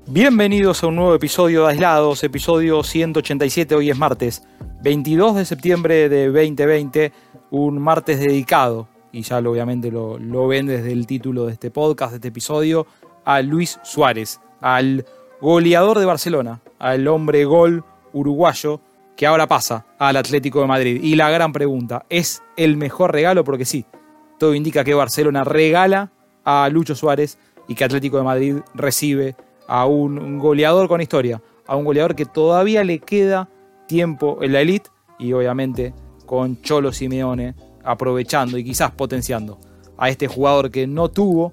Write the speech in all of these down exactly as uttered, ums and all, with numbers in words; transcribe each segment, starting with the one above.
Bienvenidos a un nuevo episodio de Aislados, episodio ciento ochenta y siete. Hoy es martes veintidós de septiembre de veinte veinte, un martes dedicado, y ya lo, obviamente lo, lo ven desde el título de este podcast, de este episodio, a Luis Suárez, al goleador de Barcelona, al hombre gol uruguayo que ahora pasa al Atlético de Madrid. Y la gran pregunta, ¿es el mejor regalo? Porque sí, todo indica que Barcelona regala a Lucho Suárez y que Atlético de Madrid recibe a un goleador con historia, a un goleador que todavía le queda tiempo en la elite y obviamente con Cholo Simeone aprovechando y quizás potenciando a este jugador que no tuvo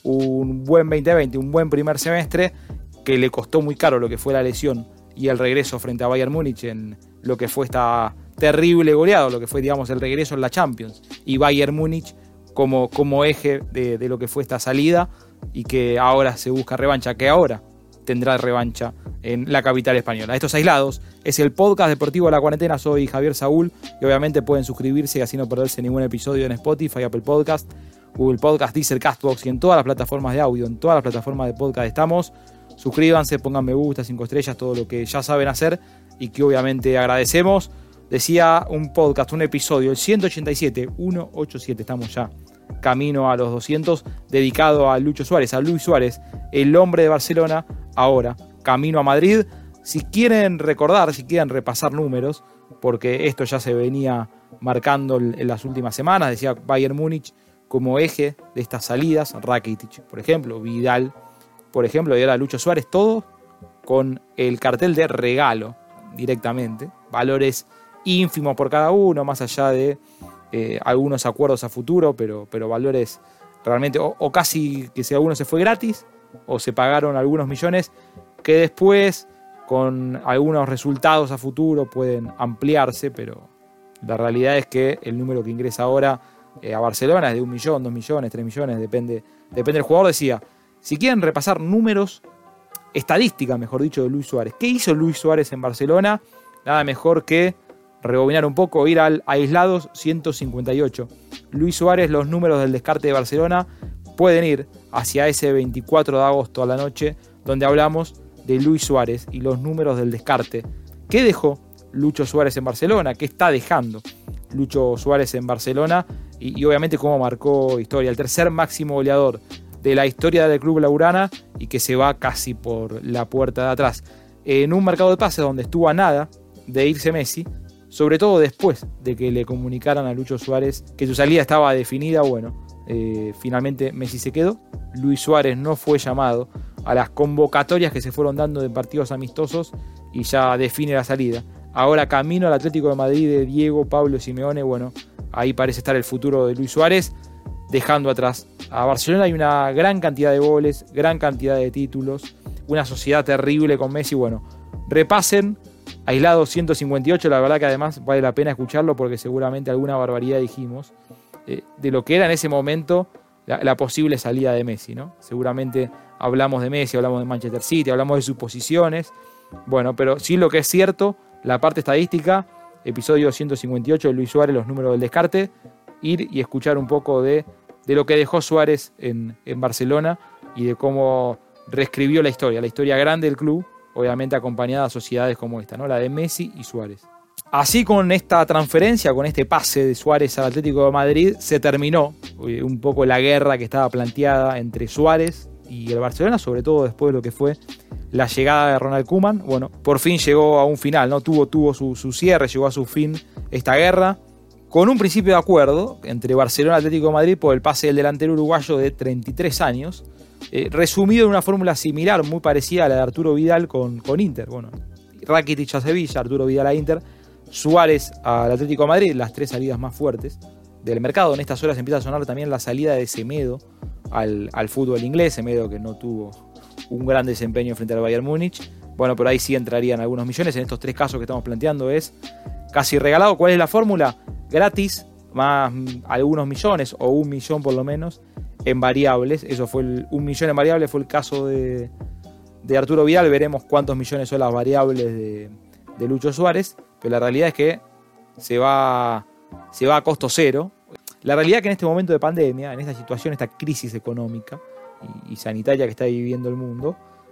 un buen veinte veinte, un buen primer semestre, que le costó muy caro lo que fue la lesión y el regreso frente a Bayern Múnich en lo que fue esta terrible goleada, lo que fue, digamos, el regreso en la Champions, y Bayern Múnich como, como eje de, de lo que fue esta salida, y que ahora se busca revancha, que ahora tendrá revancha en la capital española. Estos Aislados es el podcast deportivo de la cuarentena. Soy Javier Saúl y obviamente pueden suscribirse y así no perderse ningún episodio en Spotify, Apple Podcast, Google Podcast, Deezer, Castbox y en todas las plataformas de audio, en todas las plataformas de podcast estamos. Suscríbanse, pongan me gusta, cinco estrellas, todo lo que ya saben hacer y que obviamente agradecemos. Decía un podcast, un episodio, el ciento ochenta y siete, ciento ochenta y siete, estamos ya camino a los doscientos, dedicado a Lucho Suárez, a Luis Suárez, el hombre de Barcelona, ahora camino a Madrid. Si quieren recordar, si quieren repasar números, porque esto ya se venía marcando en las últimas semanas, decía Bayern Múnich como eje de estas salidas, Rakitic, por ejemplo, Vidal, por ejemplo, y ahora Lucho Suárez, todo con el cartel de regalo directamente, valores ínfimos por cada uno, más allá de Eh, algunos acuerdos a futuro, pero, pero valores realmente, o, o casi que si alguno se fue gratis, o se pagaron algunos millones que después con algunos resultados a futuro pueden ampliarse, pero la realidad es que el número que ingresa ahora eh, a Barcelona es de un millón, dos millones, tres millones, depende, depende del jugador. Decía, si quieren repasar números, estadística mejor dicho, de Luis Suárez, ¿qué hizo Luis Suárez en Barcelona? Nada mejor que rebobinar un poco, ir al Aislados ciento cincuenta y ocho. Luis Suárez, los números del descarte de Barcelona, pueden ir hacia ese veinticuatro de agosto a la noche, donde hablamos de Luis Suárez y los números del descarte. ¿Qué dejó Lucho Suárez en Barcelona? ¿Qué está dejando Lucho Suárez en Barcelona? Y, y obviamente cómo marcó historia. El tercer máximo goleador de la historia del club blaugrana y que se va casi por la puerta de atrás. En un mercado de pases donde estuvo a nada de irse Messi, sobre todo después de que le comunicaran a Lucho Suárez que su salida estaba definida. Bueno, eh, finalmente Messi se quedó. Luis Suárez no fue llamado a las convocatorias que se fueron dando de partidos amistosos y ya define la salida. Ahora camino al Atlético de Madrid de Diego Pablo Simeone. Bueno, ahí parece estar el futuro de Luis Suárez, dejando atrás a Barcelona. Hay una gran cantidad de goles, gran cantidad de títulos, una sociedad terrible con Messi. Bueno, repasen Aislado ciento cincuenta y ocho, la verdad que además vale la pena escucharlo porque seguramente alguna barbaridad dijimos eh, de lo que era en ese momento la, la posible salida de Messi, ¿no? Seguramente hablamos de Messi, hablamos de Manchester City, hablamos de sus posiciones, bueno, pero sí lo que es cierto, la parte estadística, episodio ciento cincuenta y ocho de Luis Suárez, los números del descarte, ir y escuchar un poco de, de lo que dejó Suárez en, en Barcelona y de cómo reescribió la historia, la historia grande del club, obviamente acompañada de sociedades como esta, ¿no? La de Messi y Suárez. Así, con esta transferencia, con este pase de Suárez al Atlético de Madrid, se terminó un poco la guerra que estaba planteada entre Suárez y el Barcelona, sobre todo después de lo que fue la llegada de Ronald Koeman. Bueno, por fin llegó a un final, ¿no? Tuvo, tuvo su, su cierre, llegó a su fin esta guerra, con un principio de acuerdo entre Barcelona y Atlético de Madrid por el pase del delantero uruguayo de treinta y tres años, Eh, resumido en una fórmula similar, muy parecida a la de Arturo Vidal con, con Inter. Bueno, Rakitic a Sevilla, Arturo Vidal a Inter, Suárez al Atlético de Madrid, las tres salidas más fuertes del mercado. En estas horas empieza a sonar también la salida de Semedo al, al fútbol inglés, Semedo que no tuvo un gran desempeño frente al Bayern Múnich. Bueno, pero ahí sí entrarían algunos millones. En estos tres casos que estamos planteando es casi regalado. ¿Cuál es la fórmula? Gratis, más algunos millones o un millón por lo menos en variables. Eso fue el, un millón en variables fue el caso de, de Arturo Vidal. Veremos cuántos millones son las variables de, de Lucho Suárez, pero la realidad es que se va, se va a costo cero. La realidad es que en este momento de pandemia, en esta situación, esta crisis económica y, y sanitaria que está viviendo el mundo,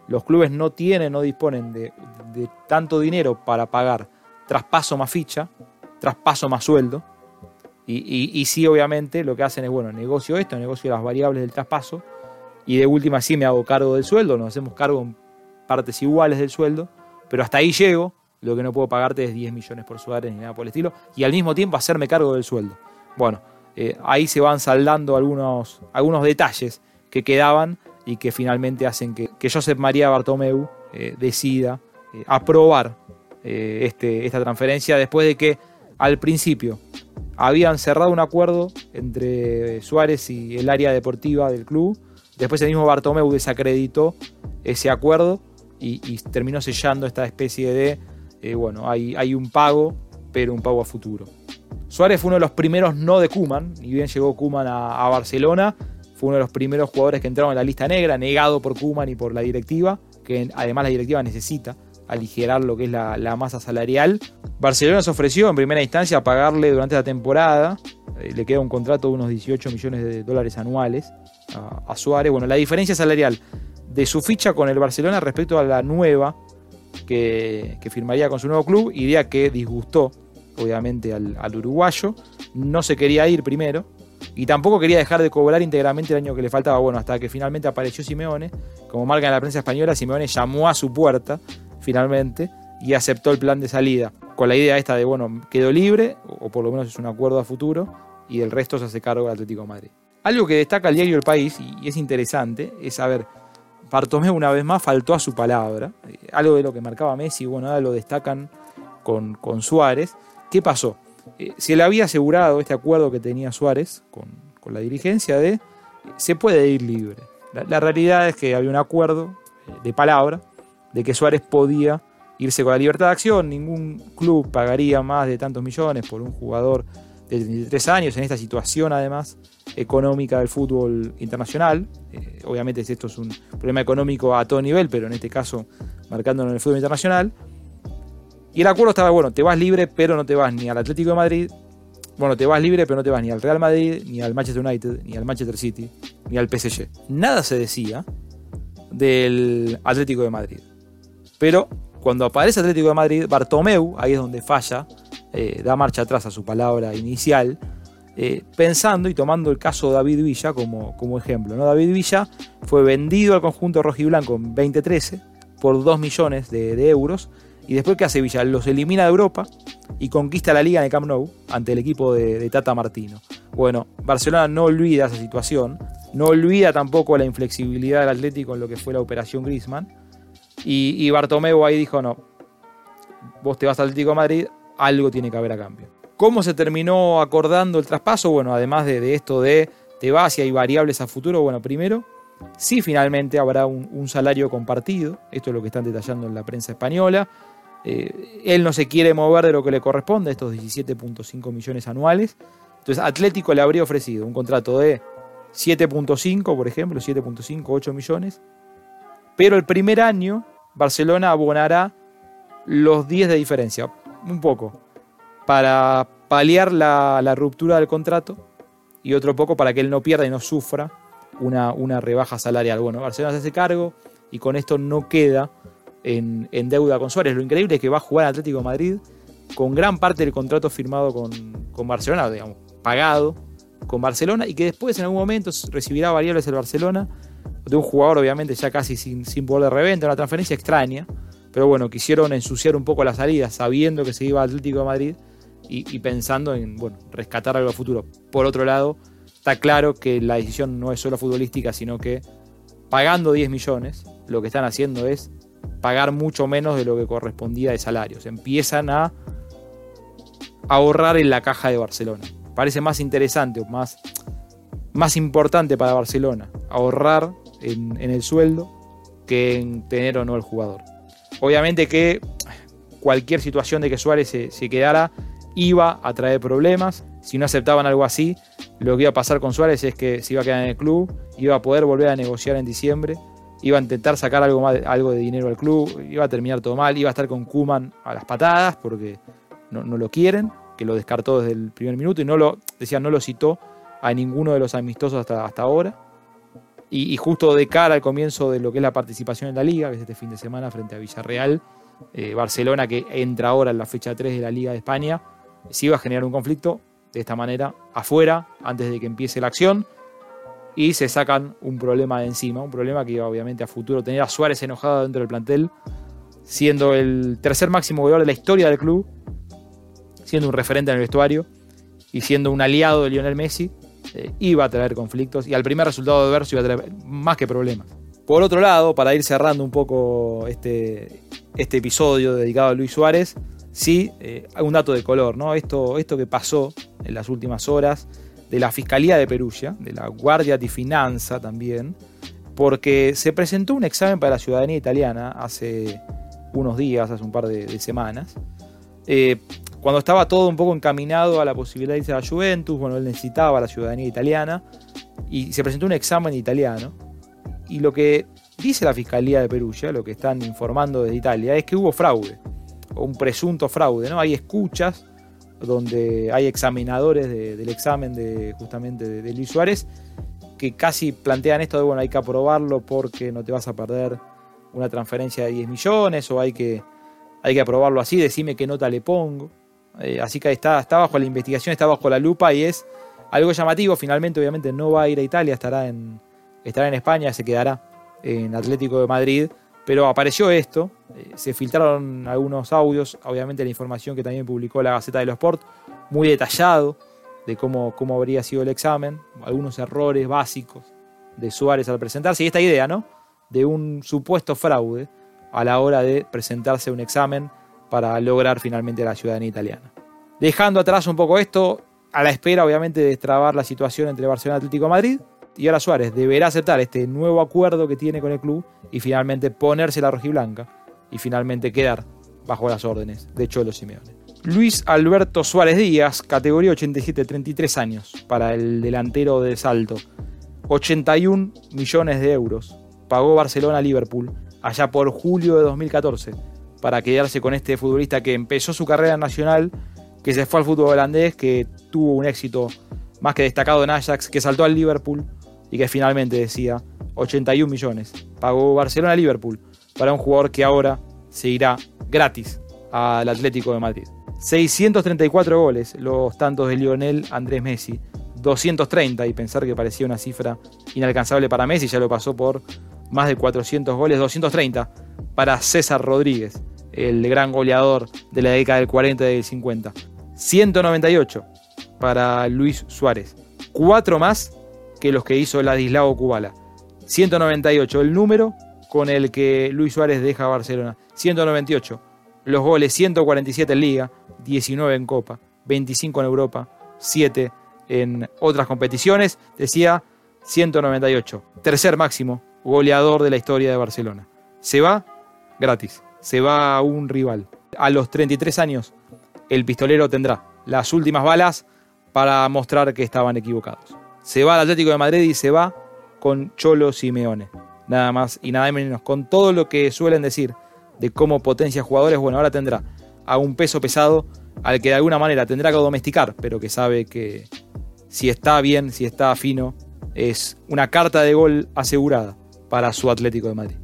los clubes no tienen, no disponen de, de tanto dinero para pagar traspaso más ficha, traspaso más sueldo, y, y, y sí, obviamente, lo que hacen es, bueno, negocio esto, negocio las variables del traspaso, y de última sí me hago cargo del sueldo, nos hacemos cargo en partes iguales del sueldo, pero hasta ahí llego, lo que no puedo pagarte es diez millones por Suárez ni nada por el estilo, y al mismo tiempo hacerme cargo del sueldo. Bueno, eh, ahí se van saldando algunos, algunos detalles que quedaban y que finalmente hacen que, que Josep María Bartomeu eh, decida eh, aprobar eh, este, esta transferencia después de que al principio habían cerrado un acuerdo entre Suárez y el área deportiva del club. Después el mismo Bartomeu desacreditó ese acuerdo y, y terminó sellando esta especie de, eh, bueno, hay, hay un pago, pero un pago a futuro. Suárez fue uno de los primeros no de Koeman, y bien llegó Koeman a, a Barcelona, fue uno de los primeros jugadores que entraron en la lista negra, negado por Koeman y por la directiva, que además la directiva necesita aligerar lo que es la, la masa salarial. Barcelona se ofreció en primera instancia a pagarle durante la temporada, eh, le queda un contrato de unos dieciocho millones de dólares anuales a, a Suárez. Bueno, la diferencia salarial de su ficha con el Barcelona respecto a la nueva que, que firmaría con su nuevo club, idea que disgustó obviamente al, al uruguayo, no se quería ir primero y tampoco quería dejar de cobrar íntegramente el año que le faltaba. Bueno, hasta que finalmente apareció Simeone, como marca en la prensa española, Simeone llamó a su puerta finalmente y aceptó el plan de salida, con la idea esta de, bueno, quedó libre, o por lo menos es un acuerdo a futuro, y el resto se hace cargo del Atlético de Madrid. Algo que destaca el diario El País, y es interesante, es, a ver, Bartomeu una vez más faltó a su palabra, algo de lo que marcaba Messi, bueno, ahora lo destacan con, con Suárez. ¿Qué pasó? Eh, se le había asegurado este acuerdo que tenía Suárez con, con la dirigencia de, eh, se puede ir libre. La, la realidad es que había un acuerdo eh, de palabra, de que Suárez podía irse con la libertad de acción, ningún club pagaría más de tantos millones por un jugador de treinta y tres años en esta situación además económica del fútbol internacional. Eh, obviamente esto es un problema económico a todo nivel, pero en este caso marcándolo en el fútbol internacional. Y el acuerdo estaba, bueno, te vas libre, pero no te vas ni al Atlético de Madrid, bueno, te vas libre, pero no te vas ni al Real Madrid, ni al Manchester United, ni al Manchester City, ni al P S G. Nada se decía del Atlético de Madrid. Pero cuando aparece Atlético de Madrid, Bartomeu, ahí es donde falla, eh, da marcha atrás a su palabra inicial, eh, pensando y tomando el caso de David Villa como, como ejemplo, ¿no? David Villa fue vendido al conjunto rojiblanco en veinte trece por dos millones de, de euros, y después ¿qué hace Villa? Los elimina de Europa y conquista la liga en el Camp Nou ante el equipo de, de Tata Martino. Bueno, Barcelona no olvida esa situación, no olvida tampoco la inflexibilidad del Atlético en lo que fue la operación Griezmann. Y, y Bartomeu ahí dijo, no, vos te vas al Atlético de Madrid, algo tiene que haber a cambio. ¿Cómo se terminó acordando el traspaso? Bueno, además de, de esto de te vas y hay variables a futuro, bueno, primero, sí finalmente habrá un, un salario compartido, esto es lo que están detallando en la prensa española. Eh, él no se quiere mover de lo que le corresponde, estos diecisiete punto cinco millones anuales. Entonces Atlético le habría ofrecido un contrato de siete punto cinco, por ejemplo, siete punto cinco, ocho millones, pero el primer año Barcelona abonará los diez de diferencia, un poco, para paliar la, la ruptura del contrato y otro poco para que él no pierda y no sufra una, una rebaja salarial. Bueno, Barcelona se hace cargo y con esto no queda en, en deuda con Suárez. Lo increíble es que va a jugar Atlético de Madrid con gran parte del contrato firmado con, con Barcelona, digamos, pagado con Barcelona, y que después en algún momento recibirá variables el Barcelona de un jugador obviamente ya casi sin, sin poder de reventa, una transferencia extraña, pero bueno, quisieron ensuciar un poco la salida sabiendo que se iba al Atlético de Madrid y, y pensando en, bueno, rescatar algo a futuro. Por otro lado, está claro que la decisión no es solo futbolística, sino que pagando diez millones, lo que están haciendo es pagar mucho menos de lo que correspondía de salarios. Empiezan a ahorrar en la caja de Barcelona. Parece más interesante o más, más importante para Barcelona ahorrar en, en el sueldo que en tener o no el jugador. Obviamente que cualquier situación de que Suárez se, se quedara iba a traer problemas. Si no aceptaban algo así, lo que iba a pasar con Suárez es que se iba a quedar en el club, iba a poder volver a negociar en diciembre, iba a intentar sacar algo, más, algo de dinero al club, iba a terminar todo mal, iba a estar con Koeman a las patadas porque no, no lo quieren, que lo descartó desde el primer minuto y no lo, decía, no lo citó a ninguno de los amistosos hasta, hasta ahora. Y, y justo de cara al comienzo de lo que es la participación en la Liga, que es este fin de semana frente a Villarreal, eh, Barcelona, que entra ahora en la fecha tres de la Liga de España, sí va a generar un conflicto de esta manera afuera, antes de que empiece la acción, y se sacan un problema de encima, un problema que iba obviamente a futuro tener a Suárez enojado dentro del plantel, siendo el tercer máximo goleador de la historia del club, siendo un referente en el vestuario y siendo un aliado de Lionel Messi. Eh, iba a traer conflictos y al primer resultado adverso iba a traer más que problemas. Por otro lado, para ir cerrando un poco este, este episodio dedicado a Luis Suárez, sí, eh, un dato de color, ¿no? Esto, esto que pasó en las últimas horas de la Fiscalía de Perugia, de la Guardia di Finanza también, porque se presentó un examen para la ciudadanía italiana hace unos días, hace un par de, de semanas, eh, cuando estaba todo un poco encaminado a la posibilidad de irse a la Juventus. Bueno, él necesitaba la ciudadanía italiana y se presentó un examen italiano. Y lo que dice la Fiscalía de Perugia, lo que están informando desde Italia, es que hubo fraude, o un presunto fraude, ¿no? Hay escuchas donde hay examinadores de, del examen de justamente de, de Luis Suárez que casi plantean esto de, bueno, hay que aprobarlo porque no te vas a perder una transferencia de diez millones, o hay que, hay que aprobarlo así, decime qué nota le pongo. Eh, así que está, está bajo la investigación, está bajo la lupa y es algo llamativo. Finalmente, obviamente, no va a ir a Italia, estará en, estará en España, se quedará en Atlético de Madrid. Pero apareció esto, eh, se filtraron algunos audios, obviamente la información que también publicó la Gaceta de los Sport, muy detallado de cómo, cómo habría sido el examen, algunos errores básicos de Suárez al presentarse, y esta idea, ¿no?, de un supuesto fraude a la hora de presentarse a un examen para lograr finalmente la ciudadanía italiana. Dejando atrás un poco esto, a la espera obviamente de destrabar la situación entre Barcelona y Atlético de Madrid, y ahora Suárez deberá aceptar este nuevo acuerdo que tiene con el club y finalmente ponerse la rojiblanca y finalmente quedar bajo las órdenes de Cholo Simeone. Luis Alberto Suárez Díaz, categoría ochenta y siete, treinta y tres años, para el delantero de Salto. ochenta y un millones de euros pagó Barcelona a Liverpool allá por julio de dos mil catorce para quedarse con este futbolista que empezó su carrera nacional, que se fue al fútbol holandés, que tuvo un éxito más que destacado en Ajax, que saltó al Liverpool y que finalmente, decía, ochenta y un millones pagó Barcelona a Liverpool para un jugador que ahora se irá gratis al Atlético de Madrid. seiscientos treinta y cuatro goles, los tantos de Lionel Andrés Messi, doscientos treinta, y pensar que parecía una cifra inalcanzable para Messi, ya lo pasó por más de cuatrocientos goles, doscientos treinta para César Rodríguez, el gran goleador de la década del cuarenta y del cincuenta. ciento noventa y ocho para Luis Suárez, cuatro más que los que hizo Ladislao Kubala. ciento noventa y ocho, el número con el que Luis Suárez deja a Barcelona. ciento noventa y ocho, los goles, ciento cuarenta y siete en Liga, diecinueve en Copa, veinticinco en Europa, siete en otras competiciones. Decía, ciento noventa y ocho, tercer máximo goleador de la historia de Barcelona. Se va gratis, se va a un rival. A los treinta y tres años, el pistolero tendrá las últimas balas para mostrar que estaban equivocados. Se va al Atlético de Madrid y se va con Cholo Simeone. Nada más y nada menos. Con todo lo que suelen decir de cómo potencia jugadores, bueno, ahora tendrá a un peso pesado al que de alguna manera tendrá que domesticar, pero que sabe que si está bien, si está fino, es una carta de gol asegurada para su Atlético de Madrid.